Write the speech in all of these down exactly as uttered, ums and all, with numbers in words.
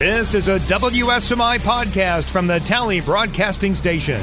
This is a W S M I podcast from the Tally Broadcasting Station.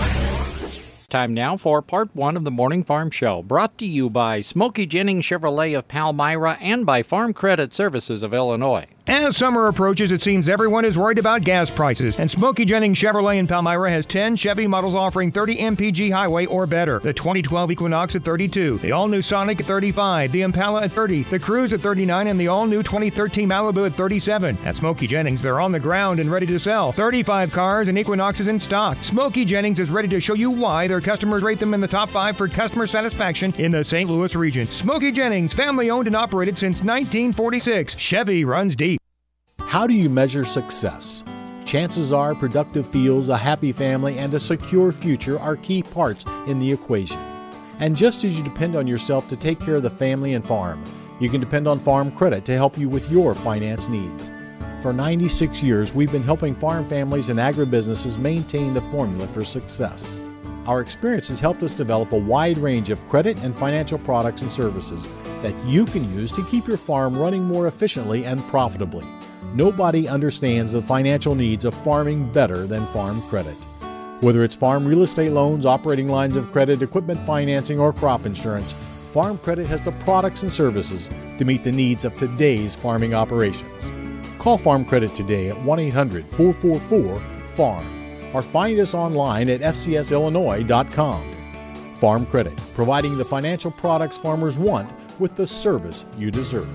Time now for part one of the Morning Farm Show, brought to you by Smokey Jennings Chevrolet of Palmyra and by Farm Credit Services of Illinois. As summer approaches, it seems everyone is worried about gas prices, and Smokey Jennings Chevrolet in Palmyra has ten Chevy models offering thirty M P G highway or better. The twenty twelve Equinox at thirty-two, the all-new Sonic at thirty-five, the Impala at thirty, the Cruze at thirty-nine, and the all-new twenty thirteen Malibu at thirty-seven. At Smokey Jennings, they're on the ground and ready to sell. thirty-five cars and Equinoxes in stock. Smokey Jennings is ready to show you why their customers rate them in the top five for customer satisfaction in the Saint Louis region. Smokey Jennings, family-owned and operated since nineteen forty-six. Chevy runs deep. How do you measure success? Chances are productive fields, a happy family, and a secure future are key parts in the equation. And just as you depend on yourself to take care of the family and farm, you can depend on Farm Credit to help you with your finance needs. For ninety-six years, we've been helping farm families and agribusinesses maintain the formula for success. Our experience has helped us develop a wide range of credit and financial products and services that you can use to keep your farm running more efficiently and profitably. Nobody understands the financial needs of farming better than Farm Credit. Whether it's farm real estate loans, operating lines of credit, equipment financing, or crop insurance, Farm Credit has the products and services to meet the needs of today's farming operations. Call Farm Credit today at one eight hundred, four four four, farm or find us online at f c s illinois dot com. Farm Credit, providing the financial products farmers want with the service you deserve.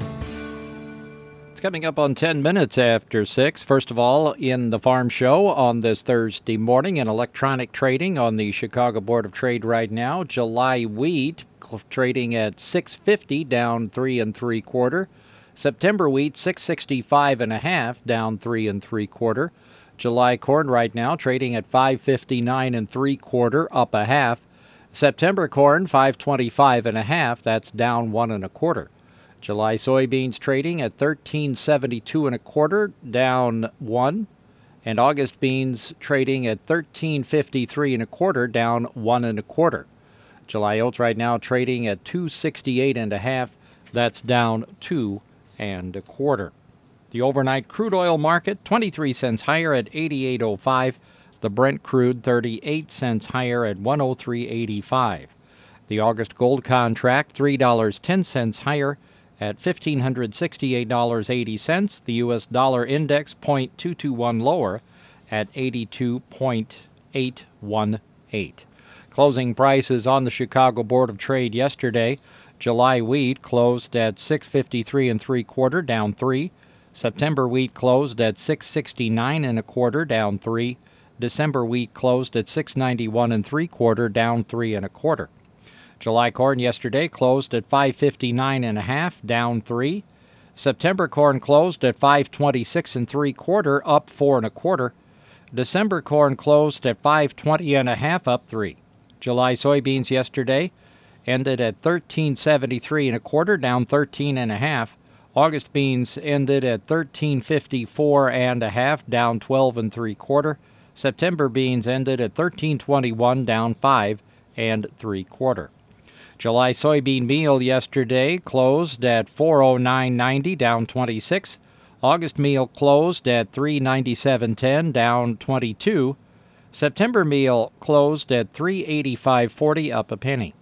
Coming up on ten minutes after six. First of all, in the Farm Show on this Thursday morning, in electronic trading on the Chicago Board of Trade right now, July wheat trading at six fifty, down three and three quarter. September wheat six sixty-five and a half, down three and three quarter. July corn right now trading at five fifty-nine and three quarter, up a half. September corn five twenty-five and a half, that's down one and a quarter. July soybeans trading at thirteen seventy-two and a quarter, down one, and August beans trading at thirteen fifty-three and a quarter, down one and a quarter. July oats right now trading at two sixty-eight and a half, that's down two and a quarter. The overnight crude oil market twenty-three cents higher at eighty-eight oh five. The Brent crude thirty-eight cents higher at one oh three eighty-five. The August gold contract three dollars and ten cents higher at one thousand five hundred sixty-eight dollars and eighty cents. The U S dollar index zero point two two one lower at eighty-two point eight one eight. Closing prices on the Chicago Board of Trade yesterday. July wheat closed at six fifty-three and three quarter, down three. September wheat closed at six sixty-nine and a quarter, down three. December wheat closed at six ninety-one and three quarter, down three and a quarter. July corn yesterday closed at five fifty-nine and a half, down three. September corn closed at five twenty-six and three quarter, up four and a quarter. December corn closed at five twenty and a half, up three. July soybeans yesterday ended at thirteen seventy-three and a quarter, down thirteen and a half. August beans ended at thirteen fifty-four and a half, down twelve and three quarter. September beans ended at thirteen twenty-one, down five and three quarter. July soybean meal yesterday closed at four oh nine ninety, down twenty-six. August meal closed at three ninety-seven ten, down twenty-two. September meal closed at three eighty-five forty, up a penny.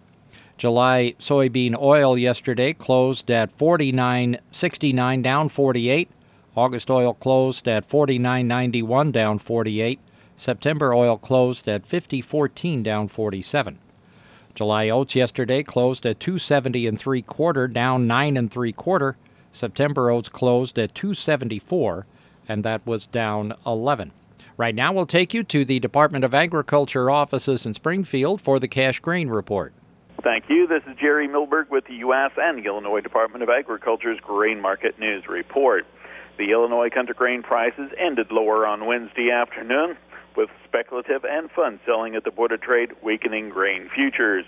July soybean oil yesterday closed at forty-nine sixty-nine, down forty-eight. August oil closed at forty-nine ninety-one, down forty-eight. September oil closed at fifty fourteen, down forty-seven. July oats yesterday closed at two seventy and three quarter, down nine and three quarter. September oats closed at two seventy-four, and that was down eleven. Right now, we'll take you to the Department of Agriculture offices in Springfield for the Cash Grain Report. Thank you. This is Jerry Milberg with the U S and the Illinois Department of Agriculture's Grain Market News Report. The Illinois country grain prices ended lower on Wednesday afternoon, with speculative and fund selling at the Board of Trade weakening grain futures.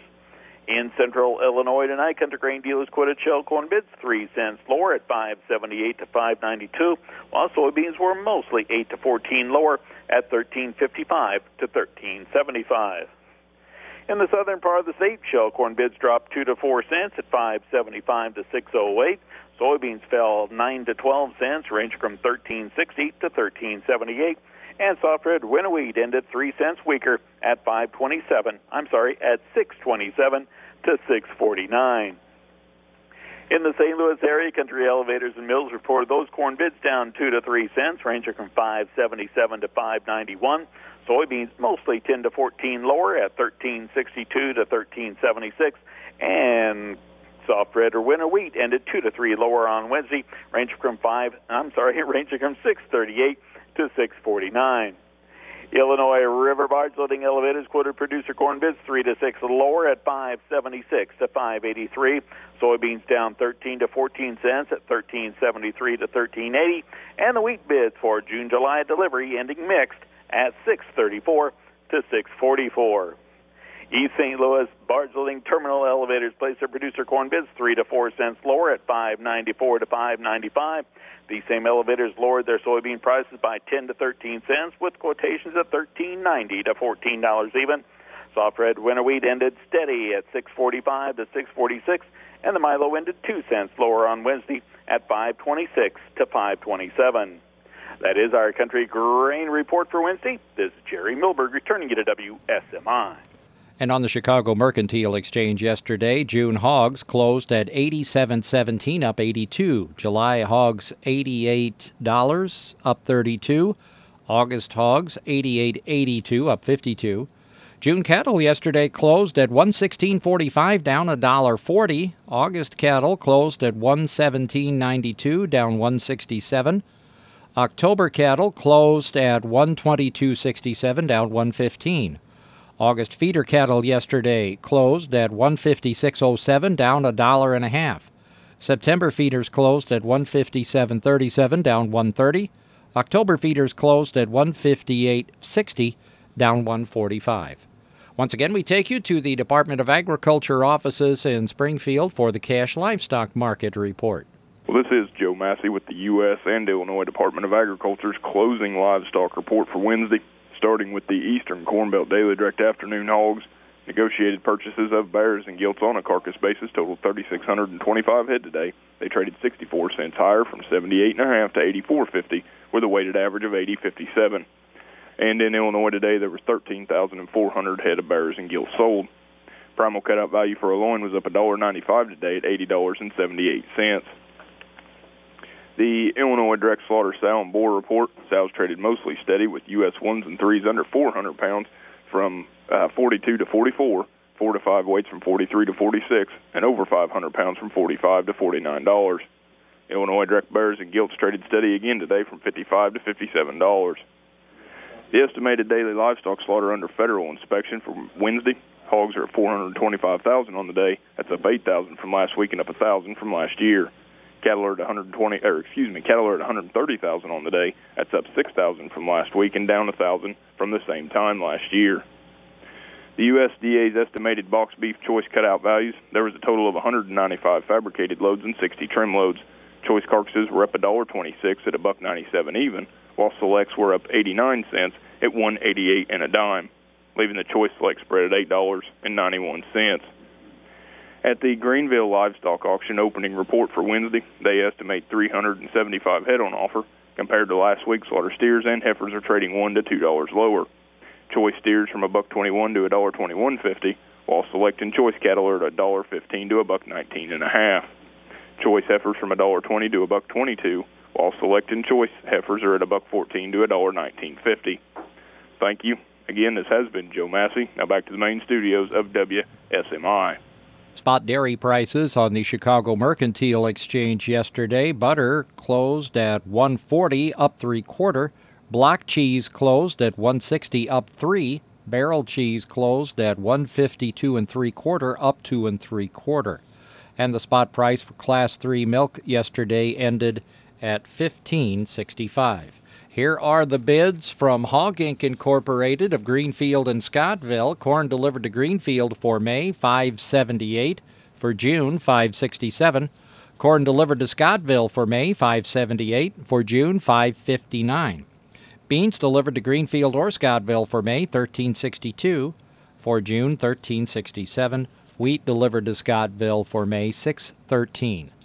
In central Illinois tonight, country grain dealers quoted shell corn bids three cents lower at five seventy-eight to five ninety-two, while soybeans were mostly eight to fourteen lower at thirteen fifty-five to thirteen seventy-five. In the southern part of the state, shell corn bids dropped two to four cents at five seventy-five to six oh eight. Soybeans fell nine to twelve cents, ranging from thirteen sixty to thirteen seventy-eight. And soft red winter wheat ended three cents weaker at five twenty-seven. I'm sorry, at six twenty-seven to six forty-nine. In the Saint Louis area, Country Elevators and Mills reported those corn bids down two to three cents, ranging from five seventy-seven to five ninety-one. Soybeans mostly ten to fourteen lower at thirteen sixty-two to thirteen seventy-six, and soft red or winter wheat ended two to three lower on Wednesday, ranging from five. I'm sorry, ranging from six thirty-eight to six forty-nine. Illinois River Barge Loading Elevators quoted producer corn bids three to six lower at five seventy-six to five eighty-three. Soybeans down thirteen to fourteen cents at thirteen seventy-three to thirteen eighty, and the wheat bids for June July delivery ending mixed at six thirty-four to six forty-four. East Saint Louis Barge Loading Terminal Elevators placed their producer corn bids three to four cents lower at five ninety-four to five ninety-five. These same elevators lowered their soybean prices by ten to thirteen cents, with quotations at thirteen ninety to fourteen dollars even. Soft red winter wheat ended steady at six forty-five to six forty-six, and the Milo ended two cents lower on Wednesday at five twenty-six to five twenty-seven. That is our country grain report for Wednesday. This is Jerry Milberg returning you to W S M I. And on the Chicago Mercantile Exchange yesterday, June hogs closed at eighty-seven seventeen, up eighty-two. July hogs eighty-eight dollars, up thirty-two. August hogs eighty-eight eighty-two, up fifty-two. June cattle yesterday closed at one sixteen forty-five, down one dollar forty. August cattle closed at one seventeen ninety-two, down one sixty-seven. October cattle closed at one twenty-two sixty-seven, down one fifteen. August feeder cattle yesterday closed at one fifty-six oh seven, down a dollar and a half. September feeders closed at one fifty-seven thirty-seven, down one thirty. October feeders closed at one fifty-eight sixty, down one forty-five. Once again, we take you to the Department of Agriculture offices in Springfield for the Cash Livestock Market Report. Well, this is Joe Massey with the U S and Illinois Department of Agriculture's closing livestock report for Wednesday. Starting with the Eastern Corn Belt Daily Direct Afternoon hogs, negotiated purchases of bears and gilts on a carcass basis totaled three thousand six hundred twenty-five head today. They traded sixty-four cents higher from seventy-eight and a half to eighty-four fifty, with a weighted average of eighty fifty-seven. And in Illinois today, there was thirteen thousand four hundred head of bears and gilts sold. Primal cutout value for a loin was up one dollar ninety-five today at eighty dollars and seventy-eight cents. The Illinois Direct Slaughter Sow and Boar Report, sows traded mostly steady with U S ones and threes under four hundred pounds from uh, forty-two to forty-four, four to five weights from forty-three to forty-six, and over five hundred pounds from forty-five to forty-nine dollars. Illinois Direct Bears and Gilts traded steady again today from fifty-five to fifty-seven dollars. The estimated daily livestock slaughter under federal inspection for Wednesday, hogs are at four hundred twenty-five thousand on the day. That's up eight thousand from last week and up one thousand from last year. Cattle are at one hundred twenty, or excuse me, cattle are at one hundred thirty thousand on the day. That's up six thousand from last week and down one thousand from the same time last year. The U S D A's estimated box beef choice cutout values, there was a total of one hundred ninety-five fabricated loads and sixty trim loads. Choice carcasses were up one dollar twenty-six at a buck ninety-seven even, while selects were up eighty-nine cents at one eighty-eight and a dime, leaving the choice select spread at eight dollars and ninety-one cents. At the Greenville Livestock Auction opening report for Wednesday, they estimate three hundred seventy-five head on offer. Compared to last week, slaughter steers and heifers are trading one to two dollars lower. Choice steers from a buck twenty-one to a dollar twenty-one fifty, while select and choice cattle are at a dollar fifteen to a buck nineteen and a half. Choice heifers from a dollar twenty to a buck twenty-two, while select and choice heifers are at a buck fourteen to a dollar nineteen fifty. Thank you again. This has been Joe Massey. Now back to the main studios of W S M I. Spot dairy prices on the Chicago Mercantile Exchange yesterday. Butter closed at one forty, up three quarter. Block cheese closed at one sixty, up three. Barrel cheese closed at one fifty-two and three quarter, up two and three quarter. And the spot price for Class three milk yesterday ended at fifteen sixty-five. Here are the bids from Hog Incorporated. Incorporated of Greenfield and Scottville. Corn delivered to Greenfield for May, five seventy-eight. For June, five sixty-seven. Corn delivered to Scottville for May, five seventy-eight. For June, five fifty-nine. Beans delivered to Greenfield or Scottville for May, thirteen sixty-two. For June, thirteen sixty-seven. Wheat delivered to Scottville for May, six thirteen.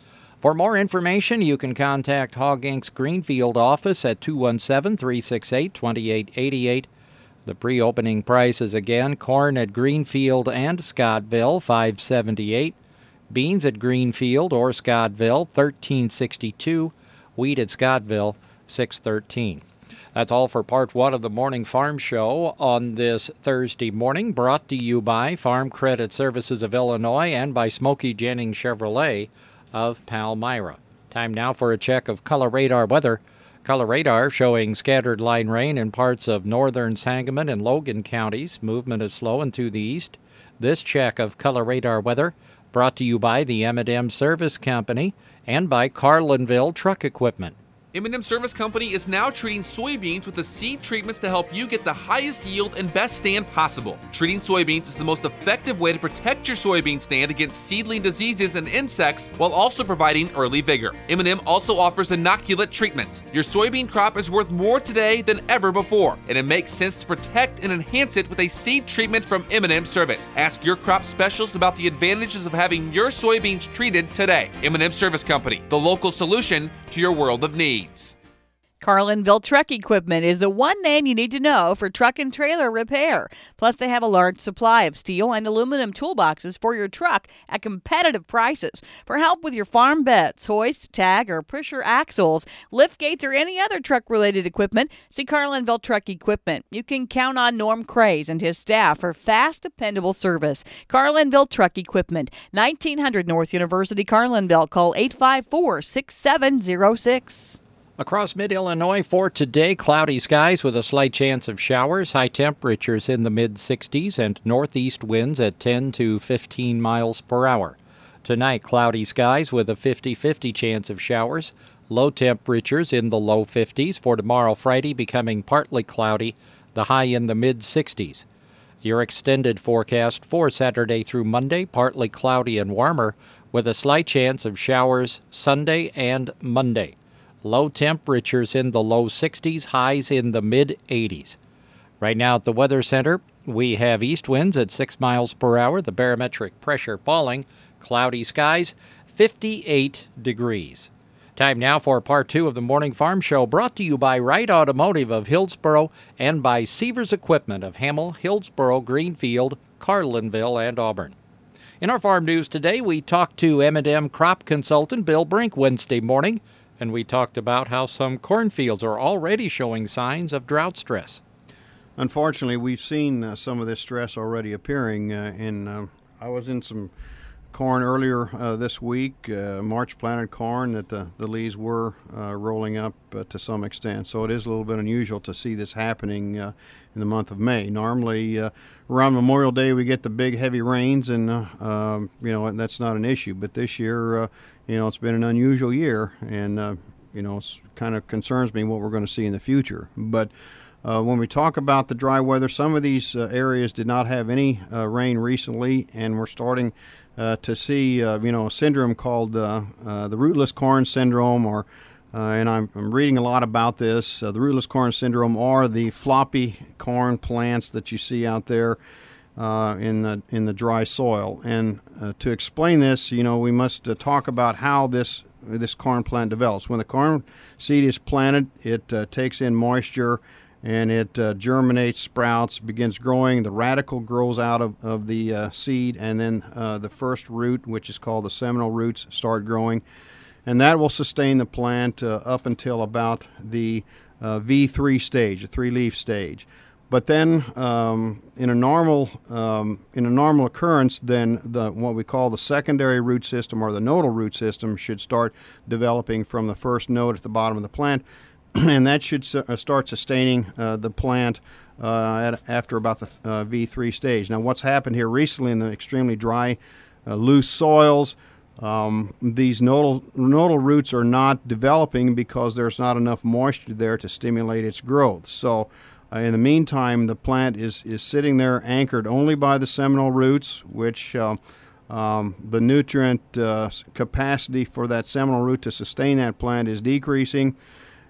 For more information, you can contact Hog Incorporated's Greenfield office at two one seven, three six eight, two eight eight eight. The pre-opening prices again, corn at Greenfield and Scottville, five seventy-eight. Beans at Greenfield or Scottville, thirteen sixty-two. Wheat at Scottville, six thirteen. That's all for part one of the Morning Farm Show on this Thursday morning, brought to you by Farm Credit Services of Illinois and by Smokey Jennings Chevrolet of Palmyra. Time now for a check of Color Radar weather. Color Radar showing scattered line rain in parts of northern Sangamon and Logan counties. Movement is slow and to the east. This check of Color Radar weather brought to you by the M and M Service Company and by Carlinville Truck Equipment. M and M Service Company is now treating soybeans with the seed treatments to help you get the highest yield and best stand possible. Treating soybeans is the most effective way to protect your soybean stand against seedling diseases and insects while also providing early vigor. M and M also offers inoculate treatments. Your soybean crop is worth more today than ever before, and it makes sense to protect and enhance it with a seed treatment from M and M Service. Ask your crop specialist about the advantages of having your soybeans treated today. M and M Service Company, the local solution to your world of needs. Carlinville Truck Equipment is the one name you need to know for truck and trailer repair. Plus, they have a large supply of steel and aluminum toolboxes for your truck at competitive prices. For help with your farm beds, hoist, tag, or pusher axles, lift gates, or any other truck-related equipment, see Carlinville Truck Equipment. You can count on Norm Craze and his staff for fast, dependable service. Carlinville Truck Equipment, nineteen hundred North University, Carlinville. Call eight five four, six seven zero six. Across mid-Illinois for today, cloudy skies with a slight chance of showers, high temperatures in the mid-sixties, and northeast winds at ten to fifteen miles per hour. Tonight, cloudy skies with a fifty-fifty chance of showers, low temperatures in the low fifties. For tomorrow, Friday, becoming partly cloudy, the high in the mid-sixties. Your extended forecast for Saturday through Monday, partly cloudy and warmer, with a slight chance of showers Sunday and Monday. Low temperatures in the low sixties, highs in the mid-eighties. Right now at the Weather Center, we have east winds at six miles per hour, the barometric pressure falling, cloudy skies, fifty-eight degrees. Time now for part two of the Morning Farm Show, brought to you by Wright Automotive of Hillsboro and by Seavers Equipment of Hamel, Hillsboro, Greenfield, Carlinville, and Auburn. In our farm news today, we talked to M and M crop consultant Bill Brink Wednesday morning, and we talked about how some cornfields are already showing signs of drought stress. Unfortunately, we've seen uh, some of this stress already appearing. Uh, in uh, I was in some corn earlier uh, this week, uh, March planted corn, that the, the leaves were uh, rolling up uh, to some extent. So it is a little bit unusual to see this happening uh, in the month of May. Normally, uh, around Memorial Day, we get the big heavy rains, and uh, um, you know that's not an issue. But this year, uh, you know, it's been an unusual year, and uh, you know, it kind of concerns me what we're going to see in the future. But Uh, when we talk about the dry weather, some of these uh, areas did not have any uh, rain recently, and we're starting uh, to see, uh, you know, a syndrome called uh, uh, the rootless corn syndrome, or uh, and I'm, I'm reading a lot about this. Uh, the rootless corn syndrome are the floppy corn plants that you see out there uh, in the in the dry soil. And uh, to explain this, you know, we must uh, talk about how this this corn plant develops. When the corn seed is planted, it uh, takes in moisture, and it uh, germinates, sprouts, begins growing. The radicle grows out of, of the uh, seed, and then uh, the first root, which is called the seminal roots, start growing. And that will sustain the plant uh, up until about the uh, V three stage, the three-leaf stage. But then um, in a normal um, in a normal occurrence, then the what we call the secondary root system, or the nodal root system, should start developing from the first node at the bottom of the plant. And that should uh, start sustaining uh, the plant uh, at, after about the uh, V three stage. Now, what's happened here recently in the extremely dry, uh, loose soils, um, these nodal, nodal roots are not developing because there's not enough moisture there to stimulate its growth. So uh, in the meantime, the plant is, is sitting there anchored only by the seminal roots, which uh, um, the nutrient uh, capacity for that seminal root to sustain that plant is decreasing.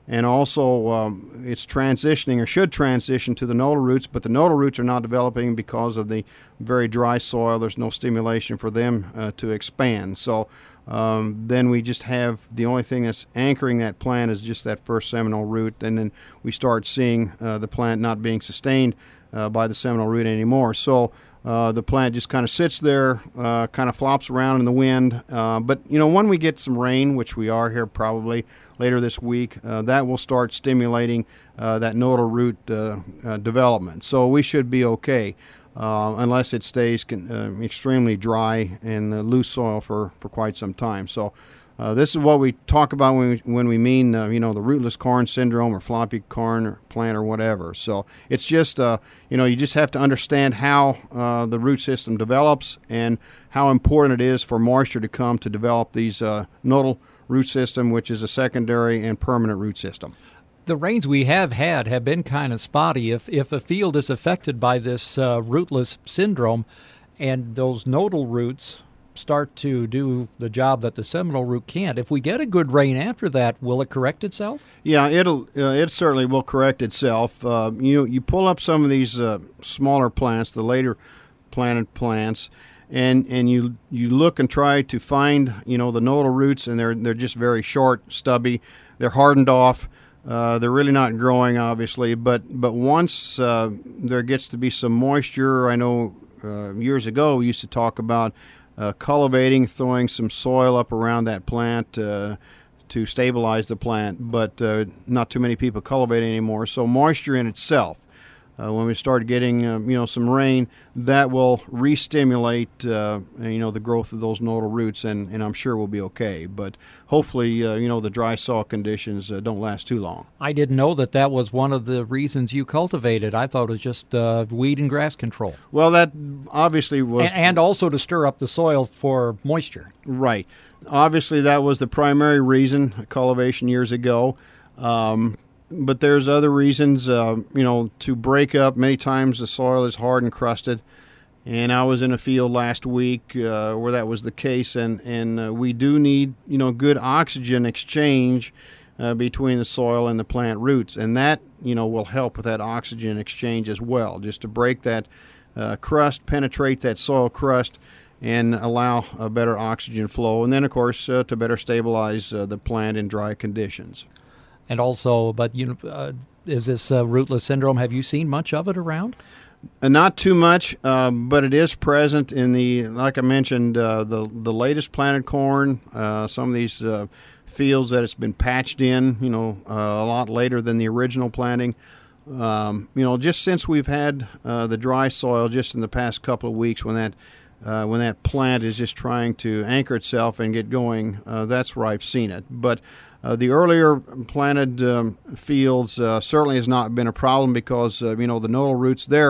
and also um, it's transitioning or should transition to the nodal roots, but the nodal roots are not developing because of the very dry soil. There's no stimulation for them uh, to expand. So um, then we just have the only thing that's anchoring that plant is just that first seminal root, and then we start seeing uh, the plant not being sustained uh, by the seminal root anymore. So Uh, the plant just kind of sits there, uh, kind of flops around in the wind. Uh, but, you know, when we get some rain, which we are here probably later this week, uh, that will start stimulating uh, that nodal root uh, uh, development. So we should be okay, uh, unless it stays con- uh, extremely dry and uh, loose soil for, for quite some time. So Uh, this is what we talk about when we, when we mean, uh, you know, the rootless corn syndrome or floppy corn or plant or whatever. So it's just, uh, you know, you just have to understand how uh, the root system develops and how important it is for moisture to come to develop these uh, nodal root system, which is a secondary and permanent root system. The rains we have had have been kind of spotty. If, if a field is affected by this uh, rootless syndrome and those nodal roots start to do the job that the seminal root can't, if we get a good rain after that, will it correct itself? Yeah, it'll uh, it certainly will correct itself. Uh, you you pull up some of these uh, smaller plants, the later planted plants, and and you you look and try to find, you know, the nodal roots, and they're they're just very short, stubby, they're hardened off. Uh, they're really not growing, obviously, but but once uh, there gets to be some moisture, I know uh, years ago we used to talk about Uh, cultivating, throwing some soil up around that plant uh, to stabilize the plant, but uh, not too many people cultivate anymore. So moisture in itself, uh, when we start getting uh, you know some rain, that will re-stimulate uh, you know the growth of those nodal roots, and, and I'm sure we'll be okay. But hopefully uh, you know the dry soil conditions uh, don't last too long. I didn't know that that was one of the reasons you cultivated. I thought it was just uh, weed and grass control. Well, that obviously was, and, and also to stir up the soil for moisture. Right. Obviously, that was the primary reason, cultivation years ago. Um, But there's other reasons, uh, you know, to break up. Many times the soil is hard and crusted. And I was in a field last week uh, where that was the case. And, and uh, we do need, you know, good oxygen exchange uh, between the soil and the plant roots. And that, you know, will help with that oxygen exchange as well, just to break that uh, crust, penetrate that soil crust, and allow a better oxygen flow. And then, of course, uh, to better stabilize uh, the plant in dry conditions. And also, but you know, uh, is this uh, rootless syndrome, have you seen much of it around? Uh, not too much, uh, but it is present in the, like I mentioned, uh, the the latest planted corn, uh, some of these uh, fields that it's been patched in, you know, uh, a lot later than the original planting. Um, you know, just since we've had uh, the dry soil just in the past couple of weeks when that uh, when that plant is just trying to anchor itself and get going, uh, that's where I've seen it. But Uh, the earlier planted um, fields uh, certainly has not been a problem because, uh, you know, the nodal roots there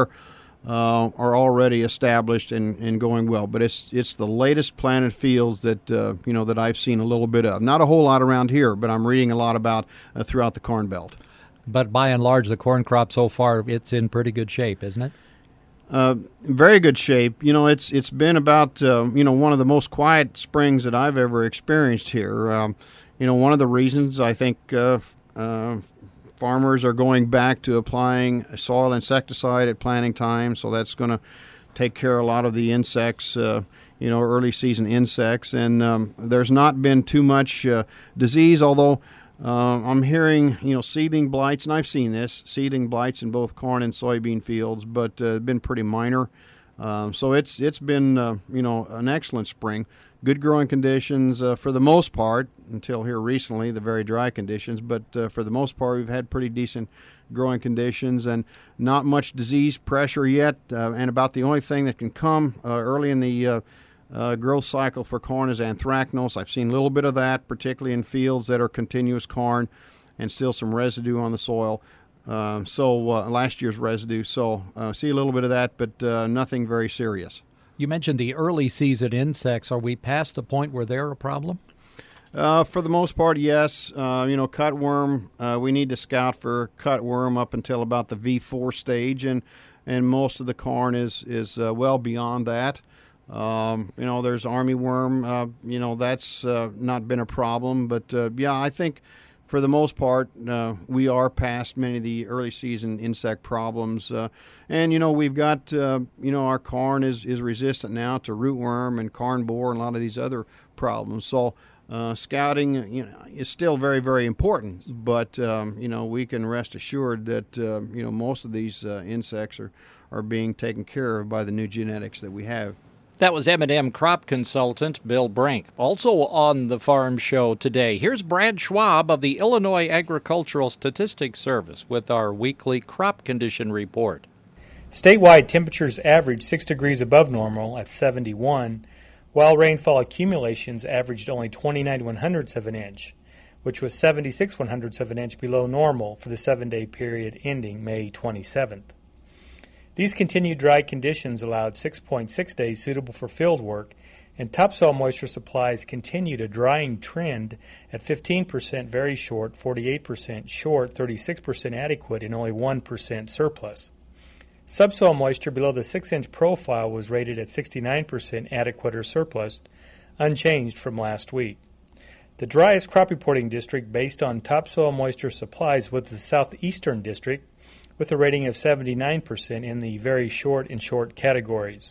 uh, are already established and, and going well. But it's it's the latest planted fields that, uh, you know, that I've seen a little bit of. Not a whole lot around here, but I'm reading a lot about uh, throughout the Corn Belt. But by and large, the corn crop so far, it's in pretty good shape, isn't it? Uh, very good shape. You know, it's it's been about, uh, you know, one of the most quiet springs that I've ever experienced here. Um, You know, one of the reasons I think uh, uh, farmers are going back to applying soil insecticide at planting time, so that's going to take care of a lot of the insects, uh, you know, early season insects. And um, there's not been too much uh, disease, although uh, I'm hearing, you know, seedling blights, and I've seen this, seedling blights in both corn and soybean fields, but uh, been pretty minor. Um, so it's it's been, uh, you know, an excellent spring. Good growing conditions uh, for the most part, until here recently, the very dry conditions. But uh, for the most part, we've had pretty decent growing conditions and not much disease pressure yet. Uh, and about the only thing that can come uh, early in the uh, uh, growth cycle for corn is anthracnose. I've seen a little bit of that, particularly in fields that are continuous corn and still some residue on the soil. Uh, so uh, last year's residue. So uh, see a little bit of that, but uh, nothing very serious. You mentioned the early season insects. Are we past the point where they're a problem? Uh, for the most part, yes. Uh, you know, cutworm, uh, we need to scout for cutworm up until about the V four stage, and and most of the corn is, is uh, well beyond that. Um, you know, there's armyworm. Uh, you know, that's uh, not been a problem. But, uh, yeah, I think for the most part, uh, we are past many of the early season insect problems. Uh, and, you know, we've got, uh, you know, our corn is, is resistant now to rootworm and corn borer and a lot of these other problems. So uh, scouting, you know, is still very, very important. But, um, you know, we can rest assured that, uh, you know, most of these uh, insects are, are being taken care of by the new genetics that we have. That was M and M crop consultant Bill Brink. Also on the Farm Show today, here's Brad Schwab of the Illinois Agricultural Statistics Service with our weekly crop condition report. Statewide temperatures averaged six degrees above normal at seventy-one, while rainfall accumulations averaged only twenty-nine one-hundredths of an inch, which was seventy-six one-hundredths of an inch below normal for the seven-day period ending May twenty-seventh. These continued dry conditions allowed six point six days suitable for field work, and topsoil moisture supplies continued a drying trend at fifteen percent very short, forty-eight percent short, thirty-six percent adequate, and only one percent surplus. Subsoil moisture below the six-inch profile was rated at sixty-nine percent adequate or surplus, unchanged from last week. The driest crop reporting district based on topsoil moisture supplies was the southeastern district, with a rating of seventy-nine percent in the very short and short categories.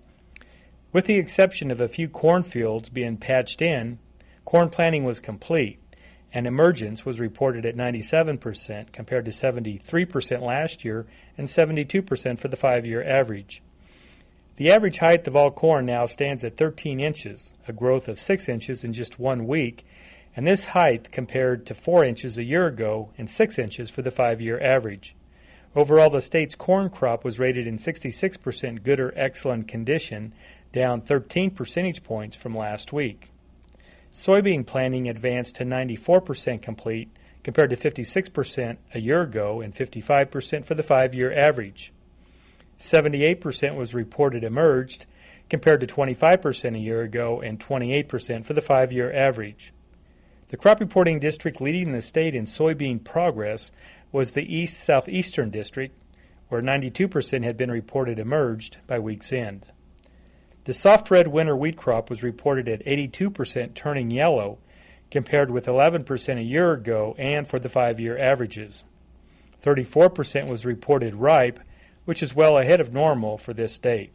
With the exception of a few cornfields being patched in, corn planting was complete, and emergence was reported at ninety-seven percent compared to seventy-three percent last year and seventy-two percent for the five-year average. The average height of all corn now stands at thirteen inches, a growth of six inches in just one week, and this height compared to four inches a year ago and six inches for the five-year average. Overall, the state's corn crop was rated in sixty-six percent good or excellent condition, down thirteen percentage points from last week. Soybean planting advanced to ninety-four percent complete, compared to fifty-six percent a year ago and fifty-five percent for the five-year average. seventy-eight percent was reported emerged, compared to twenty-five percent a year ago and twenty-eight percent for the five-year average. The crop reporting district leading the state in soybean progress was the East-Southeastern District, where ninety-two percent had been reported emerged by week's end. The soft red winter wheat crop was reported at eighty-two percent turning yellow, compared with eleven percent a year ago and for the five-year averages. thirty-four percent was reported ripe, which is well ahead of normal for this state.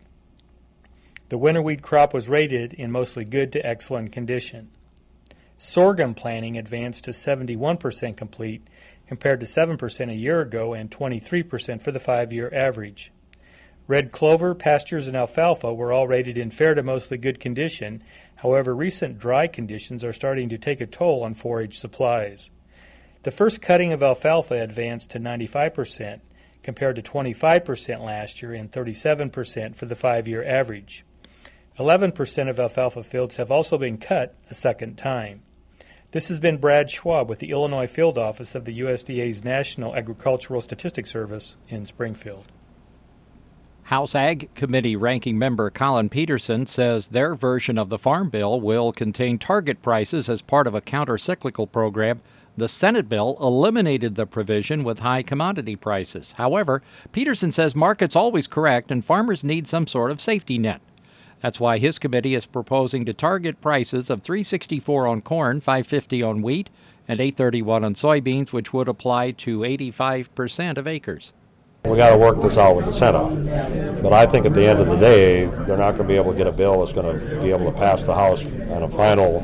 The winter wheat crop was rated in mostly good to excellent condition. Sorghum planting advanced to seventy-one percent complete, compared to seven percent a year ago and twenty-three percent for the five-year average. Red clover, pastures, and alfalfa were all rated in fair to mostly good condition. However, recent dry conditions are starting to take a toll on forage supplies. The first cutting of alfalfa advanced to ninety-five percent, compared to twenty-five percent last year and thirty-seven percent for the five-year average. eleven percent of alfalfa fields have also been cut a second time. This has been Brad Schwab with the Illinois Field Office of the U S D A's National Agricultural Statistics Service in Springfield. House Ag Committee Ranking Member Colin Peterson says their version of the Farm Bill will contain target prices as part of a counter-cyclical program. The Senate bill eliminated the provision with high commodity prices. However, Peterson says markets always correct and farmers need some sort of safety net. That's why his committee is proposing to target prices of three sixty-four on corn, five fifty on wheat, and eight thirty-one on soybeans, which would apply to eighty-five percent of acres. We got to work this out with the Senate, but I think at the end of the day, they're not going to be able to get a bill that's going to be able to pass the House on a final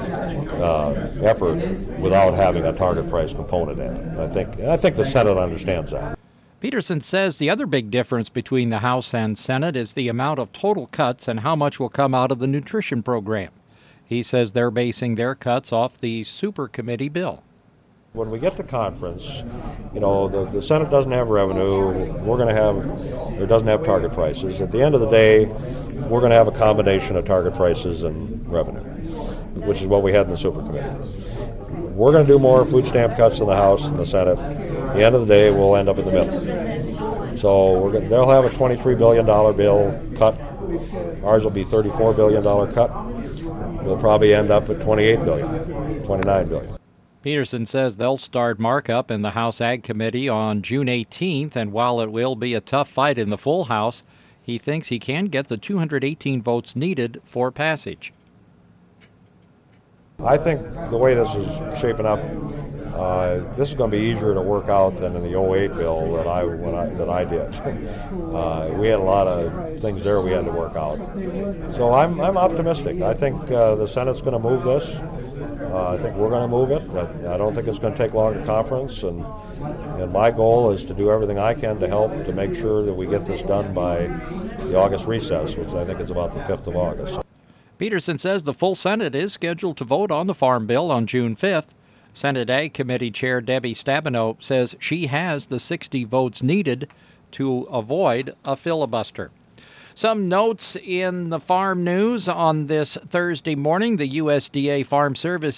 uh, effort without having a target price component in it. I think I think the Senate understands that. Peterson says the other big difference between the House and Senate is the amount of total cuts and how much will come out of the nutrition program. He says they're basing their cuts off the super committee bill. When we get to conference, you know, the, the Senate doesn't have revenue, we're going to have, or doesn't have target prices. At the end of the day, we're going to have a combination of target prices and revenue, which is what we had in the super committee. We're going to do more food stamp cuts in the House and the Senate. At the end of the day, we'll end up in the middle. So we're going, they'll have a twenty-three billion dollars bill cut. Ours will be thirty-four billion dollars cut. We'll probably end up at twenty-eight billion dollars, twenty-nine billion dollars. Peterson says they'll start markup in the House Ag Committee on June eighteenth, and while it will be a tough fight in the full House, he thinks he can get the two hundred eighteen votes needed for passage. I think the way this is shaping up, uh, this is going to be easier to work out than in the oh eight bill that I when I that I did. uh, we had a lot of things there we had to work out. So I'm I'm optimistic. I think uh, the Senate's going to move this. Uh, I think we're going to move it. I, I don't think it's going to take long to conference, and and my goal is to do everything I can to help to make sure that we get this done by the August recess, which I think is about the fifth of August. Peterson says the full Senate is scheduled to vote on the Farm Bill on June fifth. Senate Ag Committee Chair Debbie Stabenow says she has the sixty votes needed to avoid a filibuster. Some notes in the farm news on this Thursday morning. The U S D A Farm Service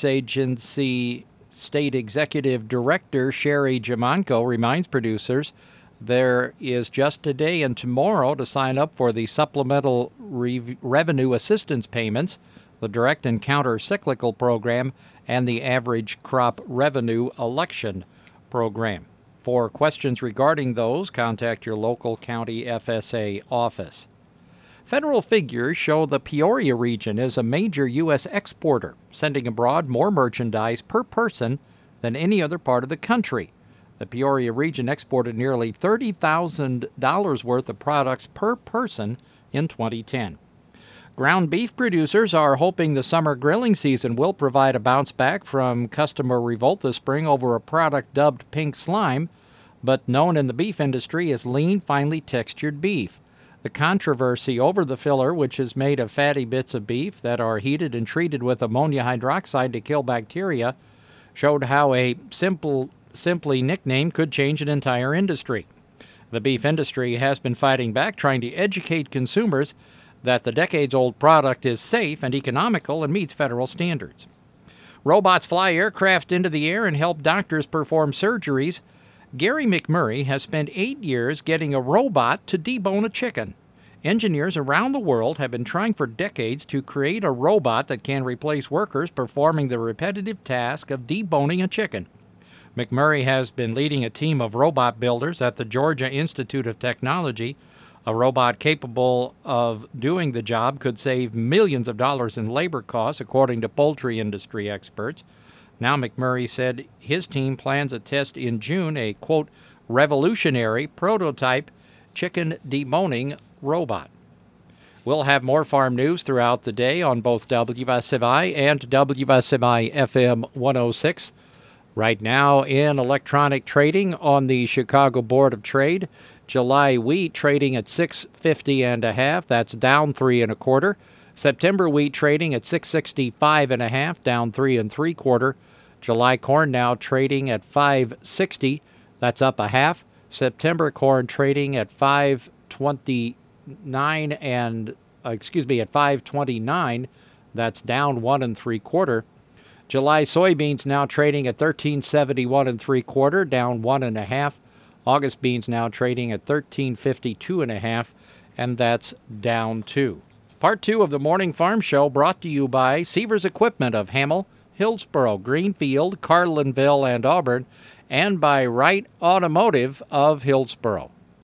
Agency State Executive Director Sherry Jamanko reminds producers there is just today and tomorrow to sign up for the Supplemental Re- Revenue Assistance Payments, the Direct and Counter-Cyclical Program, and the Average Crop Revenue Election Program. For questions regarding those, contact your local county F S A office. Federal figures show the Peoria region is a major U S exporter, sending abroad more merchandise per person than any other part of the country. The Peoria region exported nearly thirty thousand dollars worth of products per person in twenty ten. Ground beef producers are hoping the summer grilling season will provide a bounce back from customer revolt this spring over a product dubbed pink slime, but known in the beef industry as lean, finely textured beef. The controversy over the filler, which is made of fatty bits of beef that are heated and treated with ammonia hydroxide to kill bacteria, showed how a simple, simply nickname could change an entire industry. The beef industry has been fighting back, trying to educate consumers that the decades-old product is safe and economical and meets federal standards. Robots fly aircraft into the air and help doctors perform surgeries. Gary McMurray has spent eight years getting a robot to debone a chicken. Engineers around the world have been trying for decades to create a robot that can replace workers performing the repetitive task of deboning a chicken. McMurray has been leading a team of robot builders at the Georgia Institute of Technology. A robot capable of doing the job could save millions of dollars in labor costs, according to poultry industry experts. Now, McMurray said his team plans a test in June, a, quote, revolutionary prototype chicken deboning robot. We'll have more farm news throughout the day on both W S M I and W S M I F M one oh six. Right now in electronic trading on the Chicago Board of Trade, July wheat trading at six fifty and a half. That's down three and a quarter. September wheat trading at six sixty-five and a half, down three and three quarter. July corn now trading at five sixty. That's up a half. September corn trading at five twenty-nine and uh, excuse me at five twenty-nine. That's down one and three quarter. July soybeans now trading at thirteen seventy-one and three quarter, down one and a half. August beans now trading at thirteen fifty-two and a half, and that's down two. Part two of the Morning Farm Show brought to you by Seavers Equipment of Hamel, Hillsboro, Greenfield, Carlinville, and Auburn, and by Wright Automotive of Hillsboro.